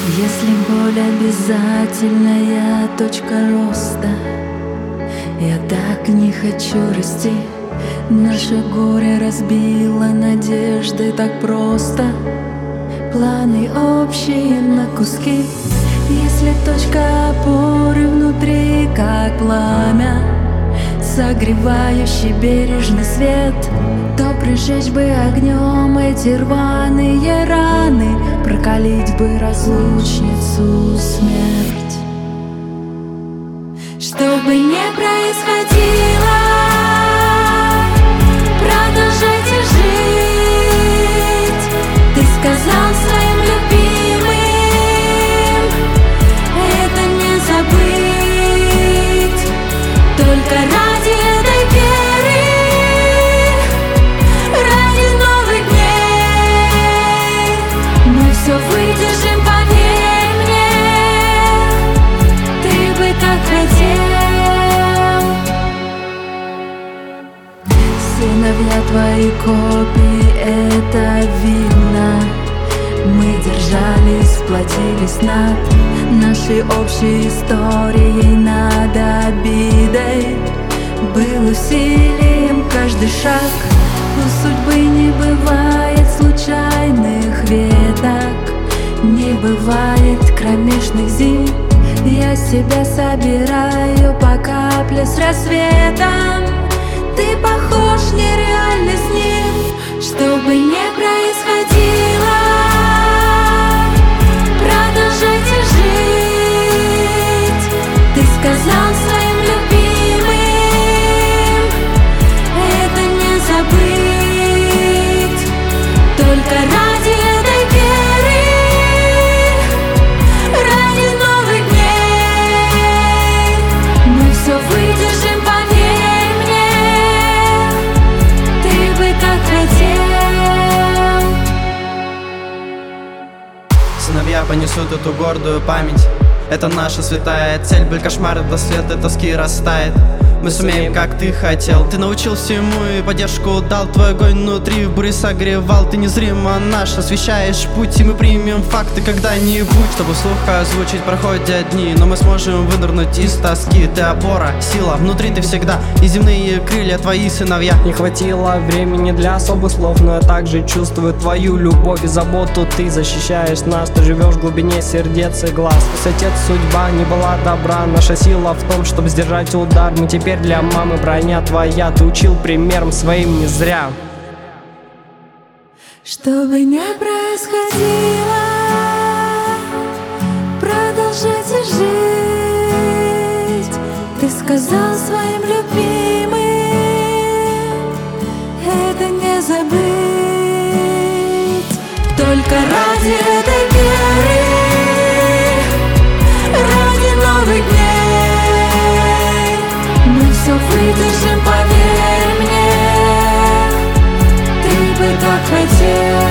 Если боль обязательная точка роста, я так не хочу расти. Наше горе разбило надежды так просто, планы общие на куски. Если точка опоры внутри, как пламя, согревающий бережный свет, то прижечь бы огнем эти рваные раны, прокалить бы разлучницу смерть. Что бы ни происходило, продолжайте жить. Ты сказал своим любимым это не забыть. Только ради этой веры, ради новых дней мы все выдержим, поверь мне. Ты бы так хотел. Сыновья твои копии, это видно. Мы держались, сплотились над нашей общей историей, над обидой. Был усилием каждый шаг. У судьбы не бывает случайных веток, не бывает кромешных зим. Я себя собираю по капле с рассветом. Ты похож нереально с ним. Что бы ни происходило, продолжайте жить. Ты сказал своим любимым это не забыть. Только ради этой веры, ради новых дней мы все выдержим, поверь мне. Ты бы так хотел. Сыновья понесут эту гордую память. Это наша святая цель. Боль, кошмар, это след, это тоски растает. Мы сумеем, как ты хотел. Ты научил всему и поддержку дал. Твой огонь внутри в буре согревал. Ты незримо наш, освещаешь путь. И мы примем факты когда-нибудь, чтобы вслух озвучить. Проходят дни, но мы сможем вынырнуть из тоски. Ты опора, сила, внутри ты всегда. И земные крылья твои сыновья. Не хватило времени для особых слов, но я также чувствую твою любовь и заботу. Ты защищаешь нас, ты живешь в глубине сердец и глаз. Пусть отец судьба не была добра, наша сила в том, чтобы сдержать удар. Мы теперь для мамы броня твоя, ты учил примером своим не зря. Что бы ни происходило, продолжайте жить. Ты сказал своим любимым это не забыть. Только ради этой веры, ради новых дней мы все выдержим, поверь мне. Ты бы так хотел.